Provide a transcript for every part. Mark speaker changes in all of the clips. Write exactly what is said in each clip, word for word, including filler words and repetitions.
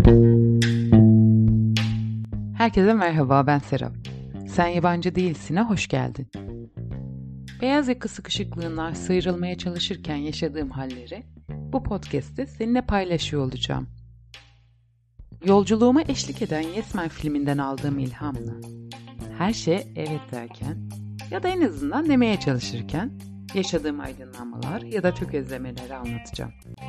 Speaker 1: Herkese merhaba, ben Serap. Sen Yabancı Değilsin'e hoş geldin. Beyaz yaka sıkışıklığından sıyrılmaya çalışırken yaşadığım halleri bu podcast'te seninle paylaşıyor olacağım. Yolculuğuma eşlik eden Yes Man filminden aldığım ilhamla her şeye evet derken ya da en azından demeye çalışırken yaşadığım aydınlanmalar ya da tökezlemeleri anlatacağım.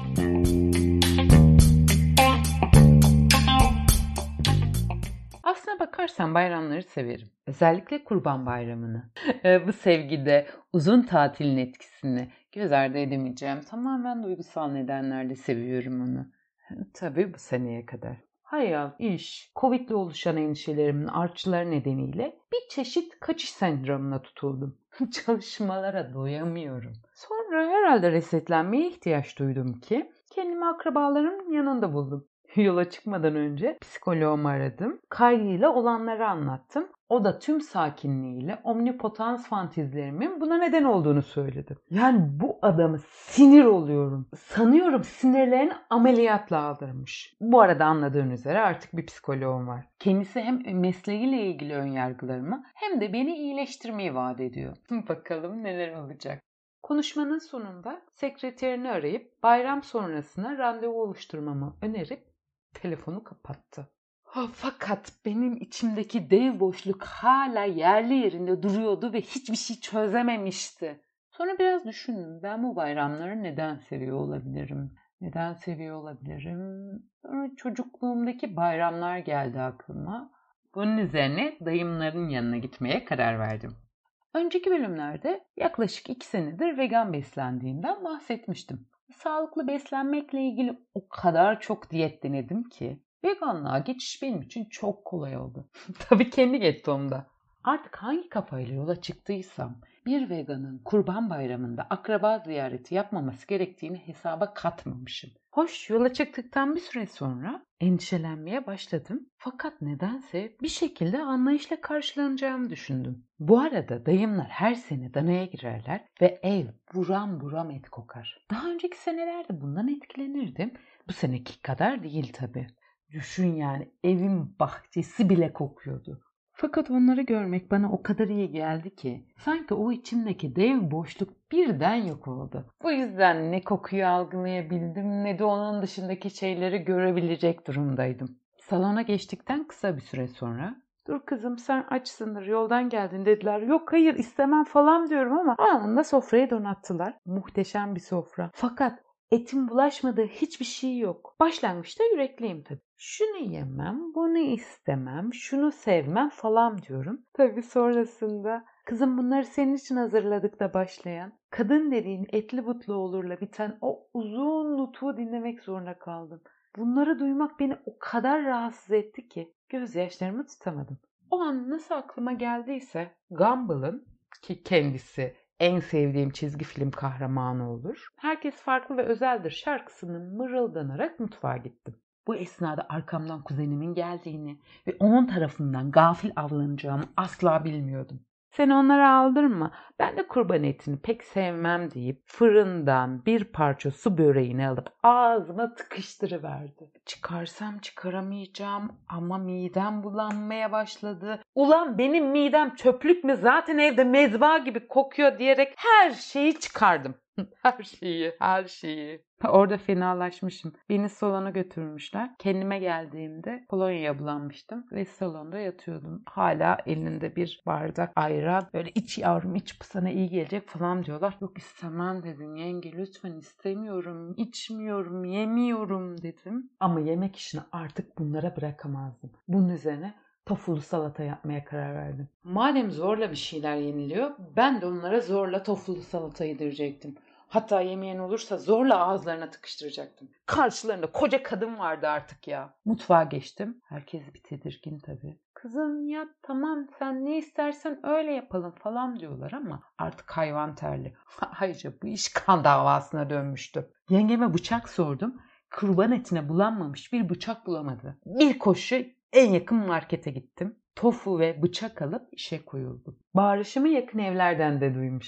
Speaker 1: Aslına bakarsan bayramları severim. Özellikle Kurban Bayramı'nı. Bu sevgide uzun tatilin etkisini göz ardı edemeyeceğim. Tamamen duygusal nedenlerle seviyorum onu. Tabii bu seneye kadar. Hayal, iş, Covid'le oluşan endişelerimin artçıları nedeniyle bir çeşit kaçış sendromuna tutuldum. Çalışmalara doyamıyorum. Sonra herhalde resetlenmeye ihtiyaç duydum ki kendimi akrabalarımın yanında buldum. Yola çıkmadan önce psikoloğumu aradım. Kaygıyla olanları anlattım. O da tüm sakinliğiyle omnipotans fantezilerimin buna neden olduğunu söyledi. Yani bu adamı sinir oluyorum. Sanıyorum sinirlerini ameliyatla aldırmış. Bu arada anladığın üzere artık bir psikoloğum var. Kendisi hem mesleğiyle ilgili önyargılarımı hem de beni iyileştirmeyi vaat ediyor. Bakalım neler olacak. Konuşmanın sonunda sekreterini arayıp bayram sonrasına randevu oluşturmamı önerip telefonu kapattı. Ha, fakat benim içimdeki dev boşluk hala yerli yerinde duruyordu ve hiçbir şey çözememişti. Sonra biraz düşündüm. Ben bu bayramları neden seviyor olabilirim? Neden seviyor olabilirim? Sonra çocukluğumdaki bayramlar geldi aklıma. Bunun üzerine dayımların yanına gitmeye karar verdim. Önceki bölümlerde yaklaşık iki senedir vegan beslendiğimden bahsetmiştim. Sağlıklı beslenmekle ilgili o kadar çok diyet denedim ki veganlığa geçiş benim için çok kolay oldu. Tabii kendi gettomda. Artık hangi kafayla yola çıktıysam bir veganın Kurban Bayramı'nda akraba ziyareti yapmaması gerektiğini hesaba katmamışım. Hoş, yola çıktıktan bir süre sonra endişelenmeye başladım. Fakat nedense bir şekilde anlayışla karşılanacağımı düşündüm. Bu arada dayımlar her sene danaya girerler ve ev buram buram et kokar. Daha önceki senelerde bundan etkilenirdim. Bu seneki kadar değil tabii. Düşün yani, evin bahçesi bile kokuyordu. Fakat onları görmek bana o kadar iyi geldi ki sanki o içimdeki dev boşluk birden yok oldu. Bu yüzden ne kokuyu algılayabildim ne de onun dışındaki şeyleri görebilecek durumdaydım. Salona geçtikten kısa bir süre sonra "Dur kızım, sen açsındır, yoldan geldin" dediler. Yok hayır istemem falan diyorum ama anında sofrayı donattılar. Muhteşem bir sofra. Fakat etin bulaşmadığı hiçbir şey yok. Başlangıçta yürekliyim tabii. Şunu yemem, bunu istemem, şunu sevmem falan diyorum. Tabii sonrasında "Kızım bunları senin için hazırladık" da başlayan, kadın dediğin etli butlu olurla biten o uzun nutku dinlemek zorunda kaldım. Bunları duymak beni o kadar rahatsız etti ki gözyaşlarımı tutamadım. O an nasıl aklıma geldiyse Gumball'ın, ki kendisi en sevdiğim çizgi film kahramanı olur, "Herkes farklı ve özeldir" şarkısını mırıldanarak mutfağa gittim. Bu esnada arkamdan kuzenimin geldiğini ve onun tarafından gafil avlanacağımı asla bilmiyordum. "Sen onlara aldırma, ben de kurban etini pek sevmem" deyip fırından bir parça su böreğini alıp ağzıma tıkıştırıverdi. Çıkarsam çıkaramayacağım ama midem bulanmaya başladı. Ulan benim midem çöplük mü, zaten evde mezba gibi kokuyor diyerek her şeyi çıkardım. Her şeyi, her şeyi. Orada fenalaşmışım. Beni salona götürmüşler. Kendime geldiğimde kolonyaya bulanmıştım ve salonda yatıyordum. Hala elinde bir bardak ayran. Böyle "iç yavrum iç, bu sana iyi gelecek" falan diyorlar. "Yok istemem" dedim. "Yenge lütfen, istemiyorum, içmiyorum, yemiyorum" dedim. Ama yemek işini artık bunlara bırakamazdım. Bunun üzerine tofulu salata yapmaya karar verdim. Madem zorla bir şeyler yeniliyor, ben de onlara zorla tofulu salata yedirecektim. Hatta yemeyen olursa zorla ağızlarına tıkıştıracaktım. Karşılarında koca kadın vardı artık ya. Mutfağa geçtim. Herkes bir tedirgin tabii. "Kızım yat, tamam, sen ne istersen öyle yapalım" falan diyorlar ama artık hayvan terli. Ayrıca bu iş kan davasına dönmüştü. Yengeme bıçak sordum. Kurban etine bulanmamış bir bıçak bulamadı. Bir koşu en yakın markete gittim. Tofu ve bıçak alıp işe koyuldum. Bağırışımı yakın evlerden de duymuşlar.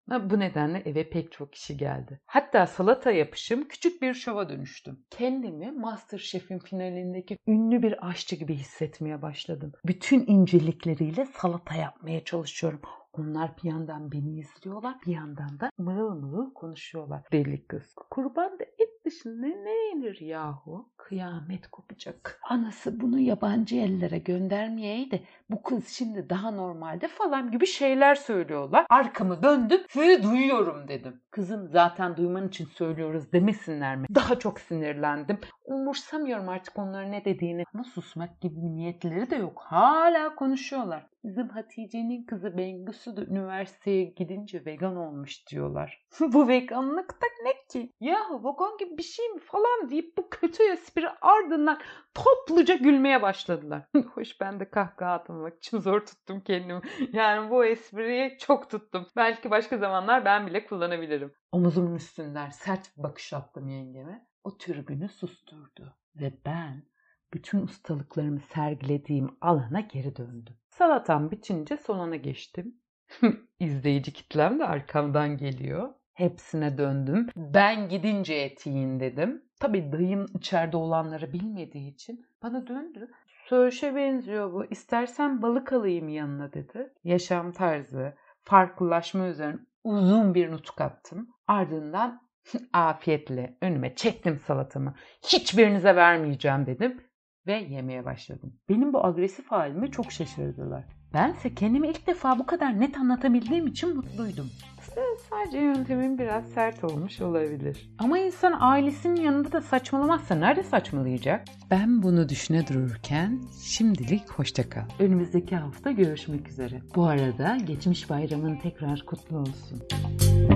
Speaker 1: Bu nedenle eve pek çok kişi geldi. Hatta salata yapışım küçük bir şova dönüştüm. Kendimi MasterChef'in finalindeki ünlü bir aşçı gibi hissetmeye başladım. Bütün incelikleriyle salata yapmaya çalışıyorum. Onlar bir yandan beni izliyorlar, bir yandan da mırıl mırıl konuşuyorlar. Deli kız. Kurban da et dışında ne yenir yahu? Kıyamet kopacak. Anası bunu yabancı ellere göndermeyeydi. Bu kız şimdi daha normalde falan gibi şeyler söylüyorlar. Arkamı döndüm ve duyuyorum dedim. Kızım zaten duyman için söylüyoruz demesinler mi? Daha çok sinirlendim. Umursamıyorum artık onların ne dediğini. Ama susmak gibi niyetleri de yok. Hala konuşuyorlar. Bizim Hatice'nin kızı Bengüsü de üniversiteye gidince vegan olmuş diyorlar. Bu veganlık da ne ki? Yahu vegan gibi bir şey mi falan deyip bu kötü espri ardından topluca gülmeye başladılar. Hoş ben de kahkaha atmamak için zor tuttum kendimi. Yani bu espriyi çok tuttum. Belki başka zamanlar ben bile kullanabilirim. Omuzumun üstünden sert bir bakış attım yengeme. O tribünü susturdu. Ve ben bütün ustalıklarımı sergilediğim alana geri döndüm. Salatam bitince salona geçtim. İzleyici kitlem de arkamdan geliyor. Hepsine döndüm. Ben gidince et yiyin dedim. Tabii dayım içeride olanları bilmediği için bana döndü. Söğüşe benziyor bu. İstersen balık alayım yanına dedi. Yaşam tarzı, farklılaşma üzerine uzun bir nutuk attım. Ardından afiyetle önüme çektim salatamı. Hiçbirinize vermeyeceğim dedim. Ve yemeye başladım. Benim bu agresif halime çok şaşırdılar. Bense kendimi ilk defa bu kadar net anlatabildiğim için mutluydum. Sadece yöntemim biraz sert olmuş olabilir. Ama insan ailesinin yanında da saçmalamazsa nerede saçmalayacak? Ben bunu düşüne dururken şimdilik hoşça kal. Önümüzdeki hafta görüşmek üzere. Bu arada geçmiş bayramın tekrar kutlu olsun.